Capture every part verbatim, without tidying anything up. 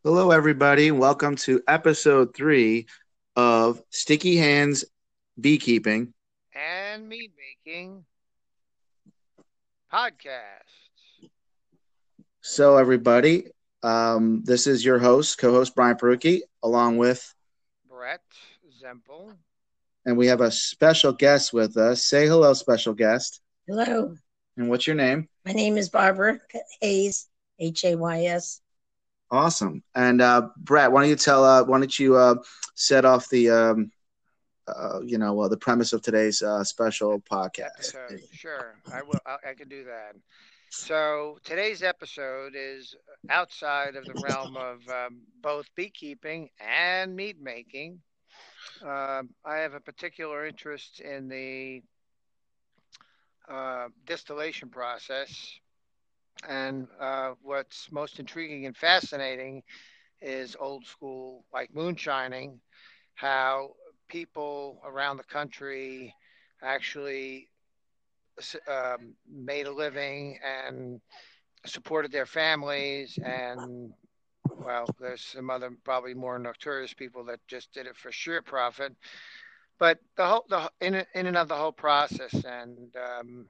Hello, everybody. Welcome to episode three of Sticky Hands Beekeeping. and meat making podcasts. So, everybody, um, this is your host, co host Brian Perucci, along with, Brett Zempel. and we have a special guest with us. Say hello, special guest. Hello, And what's your name? my name is Barbara Hayes, H A Y S. Awesome. And uh, Brett, why don't you tell, uh, why don't you uh, set off the, um, uh, you know, uh, the premise of today's uh, special podcast? Episode, sure, I will. I, I can do that. So today's episode is outside of the realm of um, both beekeeping and meat making. Um I have a particular interest in the uh, distillation process, and uh, what's most intriguing and fascinating is old school, like moonshining, how people around the country actually um, made a living and supported their families. And well, there's some other probably more notorious people that just did it for sheer profit. But the whole the in in and of the whole process, and um,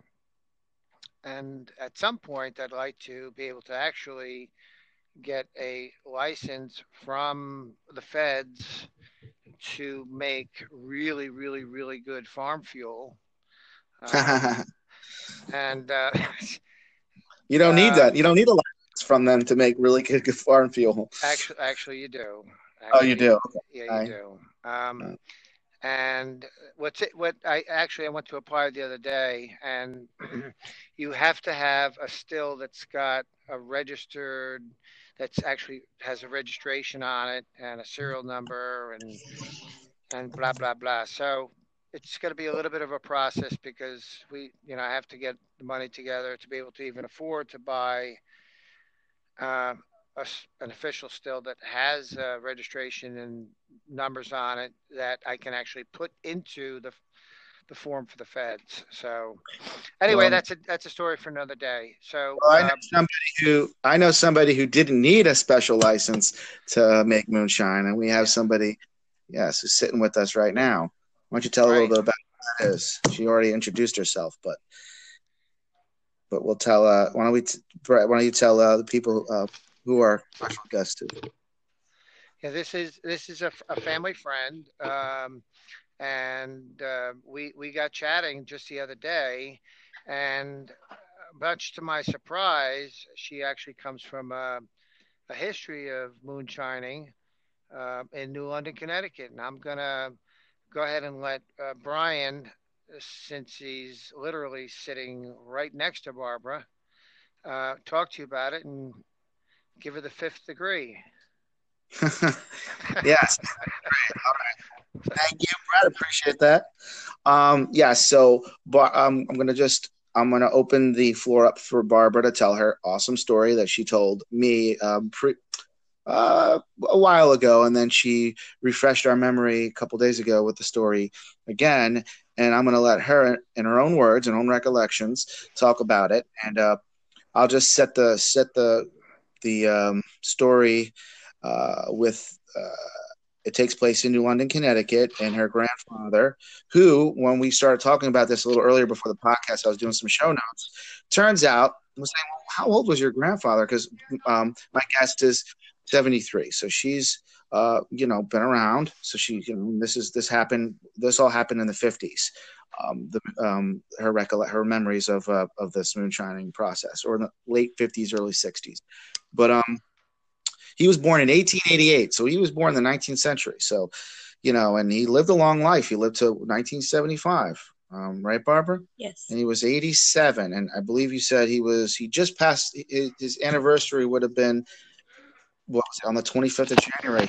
and at some point, I'd like to be able to actually get a license from the feds to make really, really, really good farm fuel. Um, and uh, You don't need uh, that. You don't need a license from them to make really good, good farm fuel. actually, actually, you do. Oh, you Actually, do? yeah, you Okay. do. Um, Uh, and what's it? What I actually I went to apply the other day, and you have to have a still that's got a registered, that's actually has a registration on it and a serial number and and blah blah blah. So it's going to be a little bit of a process because we, you know, I have to get the money together to be able to even afford to buy uh, a, an official still that has uh, registration and numbers on it that I can actually put into the the form for the feds. So anyway, well, that's a that's a story for another day. So well, I know uh, somebody who I know somebody who didn't need a special license to make moonshine, and we have yeah, somebody, yes, who's sitting with us right now. Why don't you tell a little right. bit about who that is? She already introduced herself, but but we'll tell. Uh, why don't we, t- Brett? Why don't you tell uh, the people uh, who are special guests to? Yeah, this is this is a, a family friend. Um, and uh, we we got chatting just the other day, and uh, much to my surprise, she actually comes from a, a history of moonshining uh, in New London, Connecticut, and I'm gonna go ahead and let uh, Brian, uh, since he's literally sitting right next to Barbara, uh, talk to you about it and give her the fifth degree. Yes. All right. Thank you, Brett. Appreciate that. Um, yeah, so but um, I'm gonna just I'm gonna open the floor up for Barbara to tell her awesome story that she told me um, pre, uh, a while ago, and then she refreshed our memory a couple days ago with the story again. And I'm gonna let her, in her own words and own recollections, talk about it. And uh, I'll just set the set the the um, story uh, with. Uh, it takes place in New London, Connecticut, and her grandfather, who, when we started talking about this a little earlier before the podcast, I was doing some show notes. Turns out, I was saying, well, how old was your grandfather? Because um, my guest is seventy-three, so she's uh, you know been around. So she, you know, this is this happened. This all happened in the fifties. Um, the um, her recollect her memories of uh, of this moonshining process, or in the late fifties, early sixties. But um, he was born in eighteen eighty-eight, so he was born in the nineteenth century. So, you know, and he lived a long life. He lived to nineteen seventy-five, um, right, Barbara? Yes. And he was eighty-seven, and I believe you said he was he just passed his anniversary would have been what was it, on the twenty-fifth of January,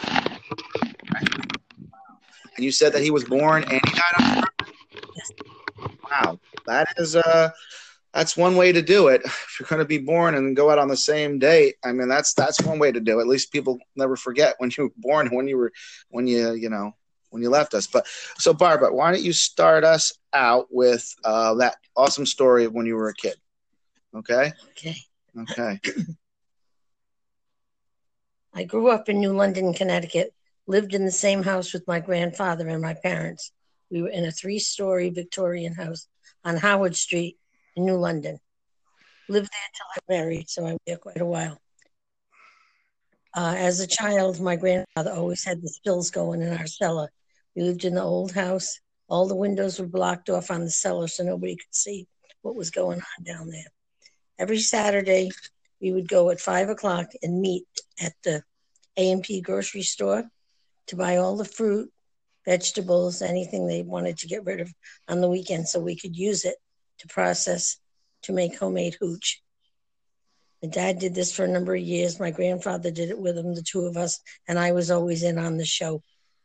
and you said that he was born and he died on his birthday. Yes. Wow, that is uh that's one way to do it. If you're going to be born and go out on the same date, I mean, that's that's one way to do it. At least people never forget when you were born, when you were, when you, you know, when you left us. But so, Barbara, why don't you start us out with uh, that awesome story of when you were a kid? Okay. Okay. Okay. I grew up in New London, Connecticut, lived in the same house with my grandfather and my parents. We were in a three-story Victorian house on Howard Street in New London. Lived there till I married, so I was there quite a while. Uh, as a child, my grandfather always had the stills going in our cellar. We lived in the old house. All the windows were blocked off on the cellar so nobody could see what was going on down there. Every Saturday, we would go at five o'clock and meet at the A and P grocery store to buy all the fruit, vegetables, anything they wanted to get rid of on the weekend so we could use it to process to make homemade hooch. My dad did this for a number of years. My grandfather did it with him, the two of us, and I was always in on the show.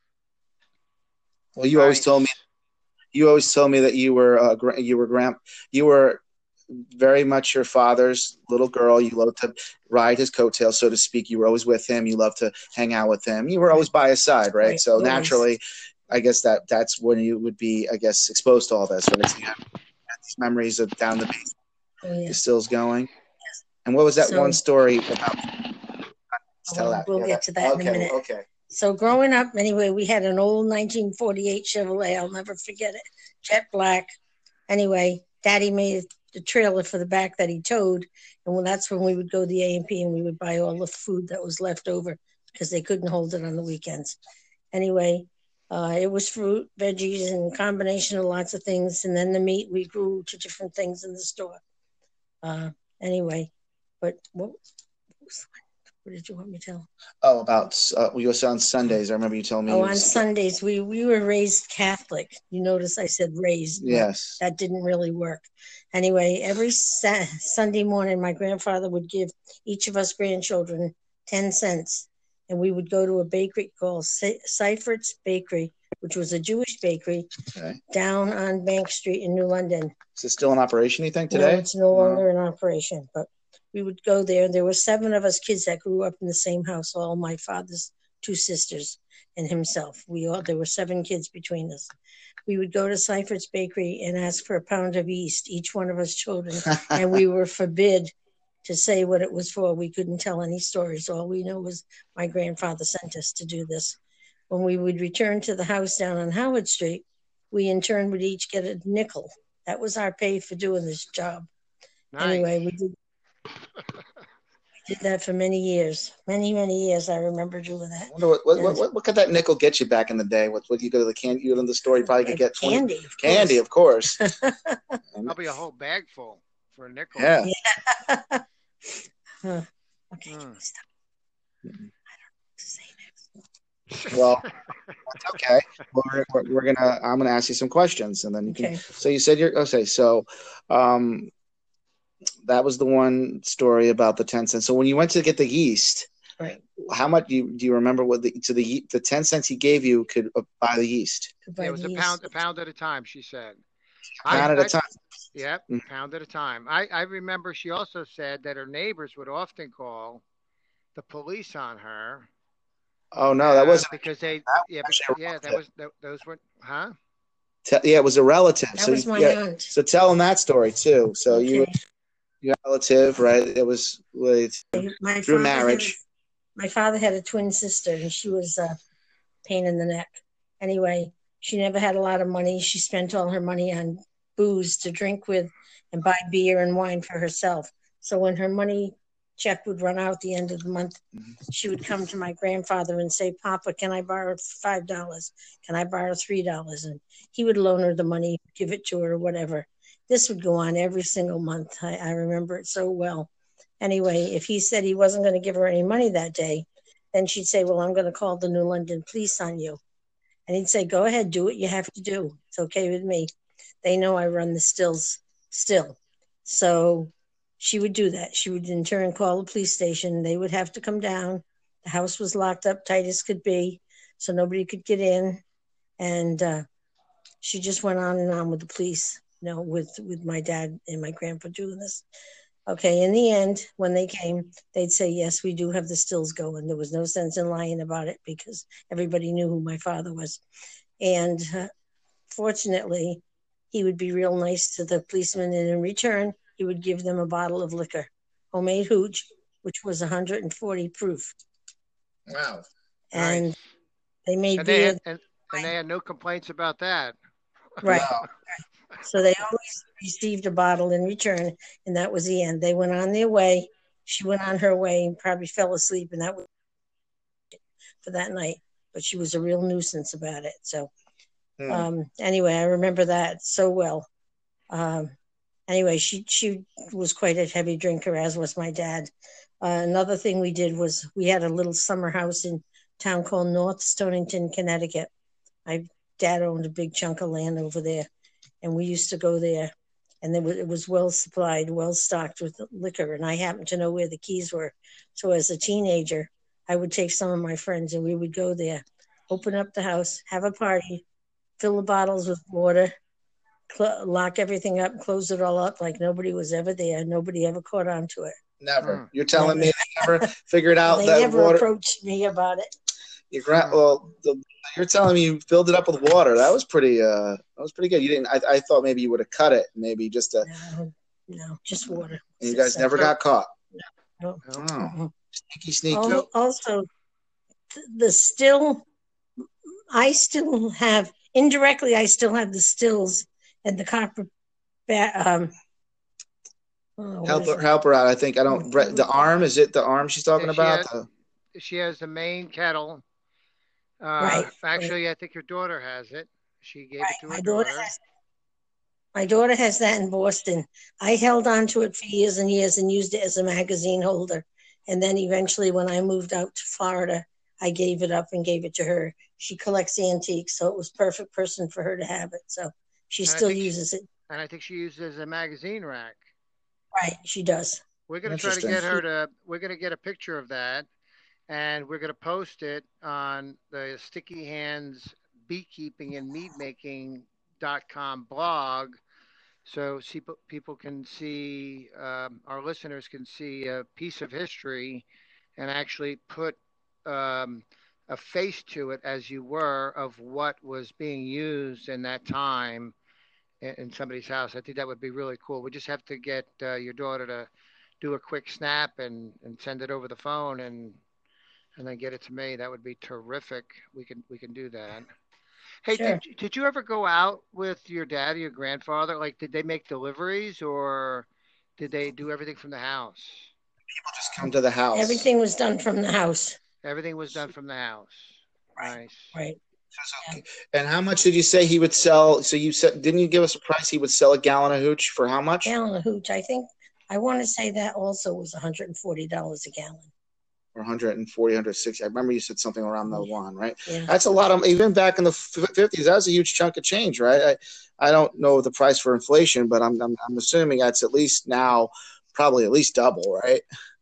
Well, you always Nice. told me, you always told me that you were, uh, gra- you were grand, you were very much your father's little girl. You loved to ride his coattails, so to speak. You were always with him. You loved to hang out with him. You were always by his side, right? Right, So always. naturally, I guess that that's when you would be, I guess, exposed to all this, right? So you have these memories of down the beach, Oh, the yeah. stills going. And what was that So- one story about? Tell Well, that. we'll Yeah, get to that in a okay, minute. Okay. So growing up, anyway, we had an old nineteen forty-eight Chevrolet. I'll never forget it. Jet black. Anyway, Daddy made the trailer for the back that he towed. And well, that's when we would go to the A and P and we would buy all the food that was left over because they couldn't hold it on the weekends. Anyway, uh, it was fruit, veggies, and a combination of lots of things. And then the meat, we grew to different things in the store. Uh, anyway, but what, what was the one? What did you want me to tell? Oh, about uh, we go on Sundays. I remember you telling me. Oh, you on was- Sundays, we, we were raised Catholic. You notice I said raised. but Yes. That didn't really work. Anyway, every sa- Sunday morning, my grandfather would give each of us grandchildren ten cents. And we would go to a bakery called Se- Seifert's Bakery, which was a Jewish bakery Okay. down on Bank Street in New London. Is it still in operation, you think, today? No, it's no longer in operation. But we would go there. There were seven of us kids that grew up in the same house, all my father's two sisters and himself. We all there were seven kids between us. We would go to Seifert's Bakery and ask for a pound of yeast, each one of us children, and we were forbid to say what it was for. We couldn't tell any stories. All we knew was my grandfather sent us to do this. When we would return to the house down on Howard Street, we in turn would each get a nickel. That was our pay for doing this job. Nice. Anyway, we did, we did that for many years. Many, many years I remember doing that. I wonder what, what, what, what, what could that nickel get you back in the day? What would you go to the candy? You go to the store, you probably could get twenty candy. Of candy, of course. Probably a whole bag full for a nickel. Yeah. Huh. Okay, Hmm. stop. I don't know what to say next. Well, that's okay. Well, we're, we're, we're gonna. I'm gonna ask you some questions, and then you Okay. can. So you said you're okay. So, um, that was the one story about the ten cents. So when you went to get the yeast, Right. how much do you do you remember what the to the ye- the ten cents he gave you could uh, buy the yeast? Goodbye, Yeah, it was a yeast. pound, a pound at a time. She said. A pound I- at a I- time. Yep, Mm. pound at a time. I, I remember she also said that her neighbors would often call the police on her. Oh no, that uh, wasn't. because they that yeah was because, actually a yeah that relative. was that, those were huh Te- yeah, it was a relative. That so was my yeah, aunt. so tell him that story too. So you Okay. your relative, right? It was like, My through father had a- marriage. my father had a twin sister, and she was a pain in the neck. Anyway, she never had a lot of money. She spent all her money on booze to drink with and buy beer and wine for herself. So when her money check would run out at the end of the month, she would come to my grandfather and say, Papa, can I borrow five dollars? Can I borrow three dollars? And he would loan her the money, give it to her, or whatever. This would go on every single month. I, I remember it so well. Anyway, if he said he wasn't going to give her any money that day, then she'd say, well, I'm going to call the New London police on you. And he'd say, go ahead, do what you have to do. It's okay with me. They know I run the stills still. So she would do that. She would in turn call the police station. They would have to come down. The house was locked up tight as could be, so nobody could get in. And uh, she just went on and on with the police, you know, with, with my dad and my grandpa doing this. Okay, in the end, when they came, they'd say, yes, we do have the stills going. There was no sense in lying about it because everybody knew who my father was. And uh, fortunately, he would be real nice to the policeman, and in return, he would give them a bottle of liquor, homemade hooch, which was one hundred forty proof. Wow. And Nice. they made And they beer. had and, and they had no complaints about that. Right. No. So they always received a bottle in return, and that was the end. They went on their way. She went on her way and probably fell asleep, and that was for that night. But she was a real nuisance about it. So Hmm. um, anyway, I remember that so well. Um, anyway, she she was quite a heavy drinker, as was my dad. Uh, another thing we did was we had a little summer house in a town called North Stonington, Connecticut. My dad owned a big chunk of land over there, and we used to go there, and there was, it was well supplied, well stocked with liquor, and I happened to know where the keys were. So as a teenager, I would take some of my friends, and we would go there, open up the house, have a party, fill the bottles with water, cl- lock everything up, close it all up like nobody was ever there. Nobody ever caught on to it. Never. Hmm. You're telling Never. me they never figured out They that never water. approached me about it. Your gra- well, the, you're telling me you filled it up with water. That was pretty. Uh, that was pretty good. You didn't. I, I thought maybe you would have cut it, maybe just to. No, no, just water. And you guys never got caught. No. Oh, Mhm. sneaky, sneaky. Al- Also, th- the still, I still have, indirectly, I still have the stills and the copper, ba- um, oh, what help is her, it? help her out. I think I don't. Bre- The arm is it? The arm she's talking Yeah, she about. had- The- She has the main kettle. Uh, Right, Actually, I think your daughter has it. She gave Right. it to her My daughter daughter. has, my daughter has that in Boston. I held on to it for years and years and used it as a magazine holder. And then eventually, when I moved out to Florida, I gave it up and gave it to her. She collects antiques, so it was perfect person for her to have it. So she And I still think she- uses it. And I think she used it as a magazine rack. Right, she does. We're gonna try to Interesting. get her to. We're gonna get a picture of that, and we're gonna post it on the Sticky Hands Beekeeping and Mead Making dot com blog, so see, people can see, um, our listeners can see a piece of history, and actually put um, a face to it, as you were, of what was being used in that time in, in somebody's house. I think that would be really cool. We just have to get uh, your daughter to do a quick snap and, and send it over the phone, and and then get it to me. That would be terrific. We can we can do that. Hey, Sure. did did you ever go out with your dad or your grandfather? Like, did they make deliveries, or did they do everything from the house? People just come to the house. Everything was done from the house. Everything was done from the house. Nice. Right. Okay. And how much did you say he would sell? So you said, didn't you give us a price? He would sell a gallon of hooch for how much? Gallon of hooch. I think I want to say that also was one hundred forty dollars a gallon. Or one hundred forty, one hundred sixty. I remember you said something around the one, right? Yeah. That's a lot of, even back in the fifties, that was a huge chunk of change, right? I, I don't know the price for inflation, but I'm, I'm I'm assuming that's at least now probably at least double, right?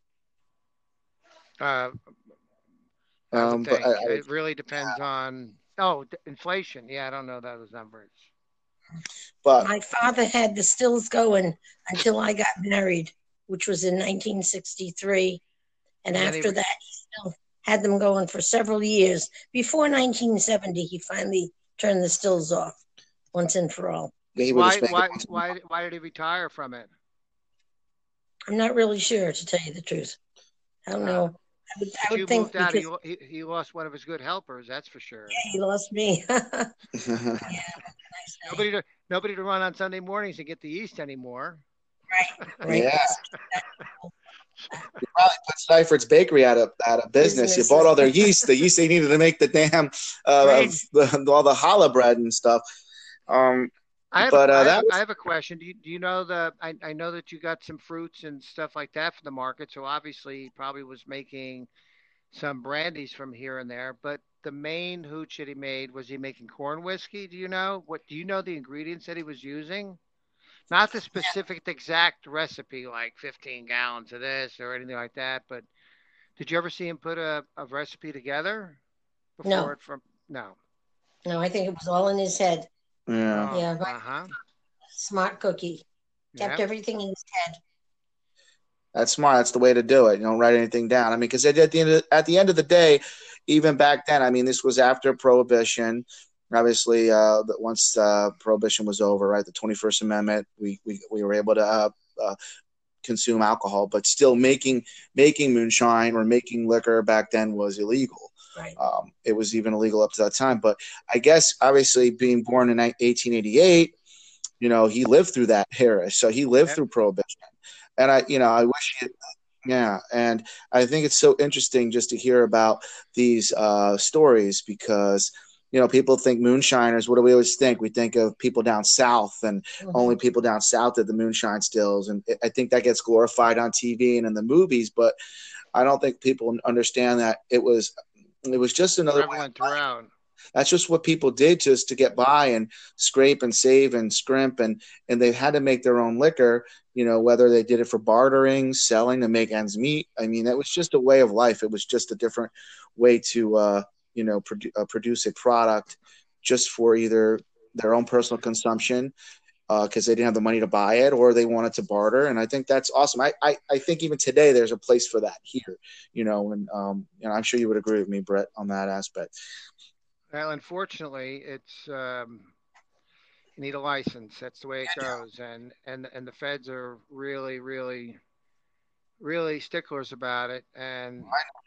Uh, I would Um, think but I, I, it really depends on. Oh, d- inflation. Yeah, I don't know those numbers. but My father had the stills going until I got married, which was in nineteen sixty-three. And And then he after re- that, he still had them going for several years. Before nineteen seventy, he finally turned the stills off once and for all. he would Why just make why it. why why did he retire from it? I'm not really sure, to tell you the truth. I don't Uh, know. I would, I If would you think moved out, because he, lo- he he lost one of his good helpers. That's for sure. he lost me. Yeah, Nobody to nobody to run on Sunday mornings and get the yeast anymore. right. Yeah. You probably put Seifert Bakery out of out of business. Business. You bought all their yeast, the yeast they needed to make the damn uh, Right. of the, all the challah bread and stuff. Um, I have, But, a, uh, I, have that was- I have a question. Do you, do you know the? I, I know that you got some fruits and stuff like that for the market. So obviously, he probably was making some brandies from here and there. But the main hooch that he made, was he making corn whiskey? Do you know what? Do you know the ingredients that he was using? Not the specific exact recipe, like fifteen gallons of this or anything like that. But did you ever see him put a, a recipe together before No. it from? No. No, I think it was all in his head. yeah. Yeah, Uh right. huh. Smart cookie. Kept Yep. everything in his head. That's smart. That's the way to do it. You don't write anything down. I mean, because at the end of, at the end of the day, even back then, I mean, this was after Prohibition. Obviously, uh, that once uh, Prohibition was over, right? The twenty-first Amendment, we we, we were able to uh, uh, consume alcohol, but still making making moonshine or making liquor back then was illegal. Right. Um, it was even illegal up to that time. But I guess obviously being born in eighteen eighty-eight, you know, he lived through that era. So he lived Yep. through Prohibition. And I, you know, I wish he, yeah. And I think it's so interesting just to hear about these uh, stories because, you know, people think moonshiners. What do we always think? We think of people down south and Mhm. only people down south did the moonshine stills. And I think that gets glorified on T V and in the movies. But I don't think people understand that it was it was just another way of Prevalent life. throughout. That's just what people did just to get by and scrape and save and scrimp. And, and they had to make their own liquor, you know, whether they did it for bartering, selling to make ends meet. I mean, that was just a way of life. It was just a different way to, uh, you know, produ- uh, produce a product just for either their own personal consumption because uh, they didn't have the money to buy it or they wanted to barter. And I think that's awesome. I, I, I think even today there's a place for that here, you know, and, um, and I'm sure you would agree with me, Brett, on that aspect. Well, unfortunately, it's um, you need a license. That's the way it goes, and and and the feds are really, really, really sticklers about it. And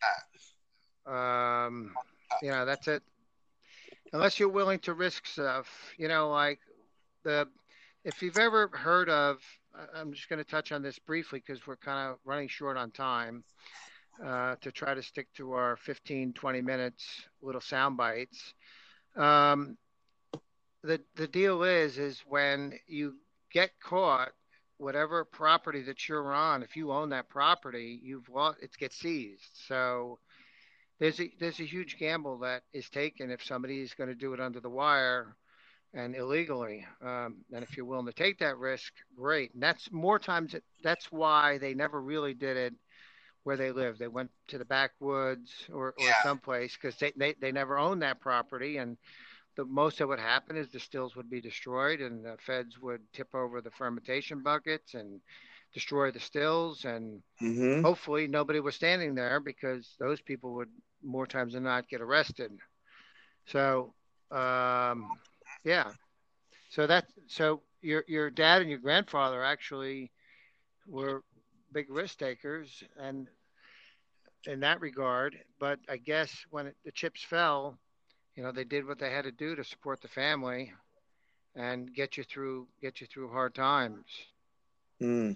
um, you know, that's it. Unless you're willing to risk stuff, you know, like the if you've ever heard of, I'm just going to touch on this briefly because we're kind of running short on time. Uh, to try to stick to our fifteen, twenty minutes, little sound bites. Um, the the deal is is when you get caught, whatever property that you're on, if you own that property, you've lost. It gets seized. So there's a there's a huge gamble that is taken if somebody is going to do it under the wire and illegally. Um, and if you're willing to take that risk, great. And that's more times. That's why they never really did it where they live. They went to the backwoods or, or Yeah. someplace because they, they, they never owned that property. And the most that would happen is the stills would be destroyed and the feds would tip over the fermentation buckets and destroy the stills. And Mm-hmm. hopefully nobody was standing there because those people would more times than not get arrested. So, um, yeah. So that, so your, your dad and your grandfather actually were big risk takers and in that regard, but I guess when it, the chips fell, you know, they did what they had to do to support the family and get you through get you through hard times. Mm.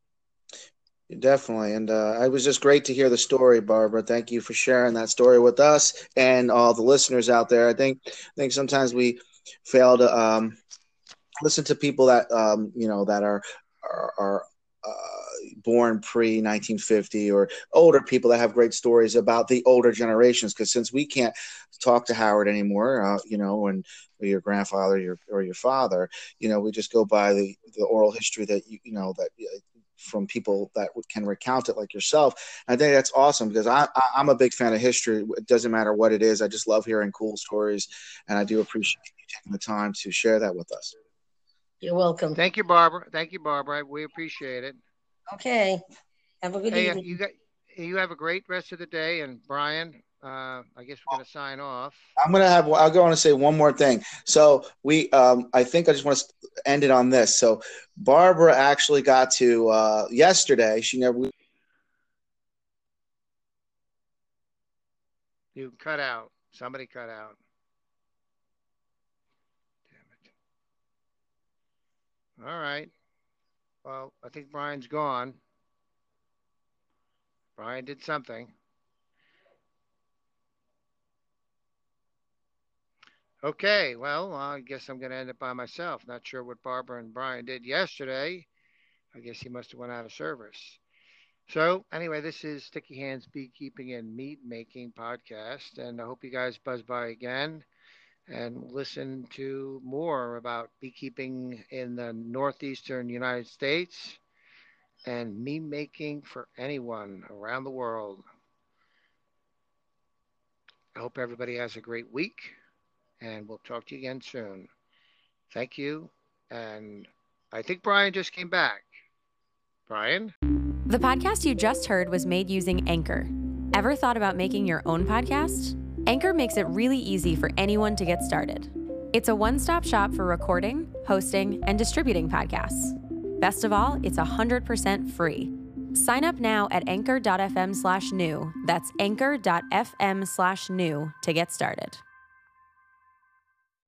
Definitely. And uh, it was just great to hear the story, Barbara. Thank you for sharing that story with us and all the listeners out there. I think I think sometimes we fail to um, listen to people that um, you know that are are, are uh, born pre nineteen fifty or older people that have great stories about the older generations. Because since we can't talk to Howard anymore, uh, you know, and or your grandfather, your or your father, you know, we just go by the, the oral history that you you know that. Uh, from people that can recount it like yourself. I think that's awesome because I, I, I'm a big fan of history. It doesn't matter what it is. I just love hearing cool stories, and I do appreciate you taking the time to share that with us. You're welcome. Thank you, Barbara. Thank you, Barbara. We appreciate it. Okay. Have a good Hey, evening. you got you have a great rest of the day, and Brian, uh, I guess we're going to sign off. I'm gonna have. I go on to say one more thing. So we, um, I think I just want to end it on this. So Barbara actually got to uh, yesterday. She never. You cut out. Somebody cut out. Damn it. All right. Well, I think Brian's gone. Brian did something. Okay, well, I guess I'm going to end it by myself. Not sure what Barbara and Brian did yesterday. I guess he must have went out of service. So anyway, this is Sticky Hands Beekeeping and Meat Making podcast, and I hope you guys buzz by again and listen to more about beekeeping in the northeastern United States and meat making for anyone around the world. I hope everybody has a great week. And we'll talk to you again soon. Thank you. And I think Brian just came back. Brian? The podcast you just heard was made using Anchor. Ever thought about making your own podcast? Anchor makes it really easy for anyone to get started. It's a one-stop shop for recording, hosting, and distributing podcasts. Best of all, it's one hundred percent free. Sign up now at anchor.fm slash new. That's anchor.fm slash new to get started.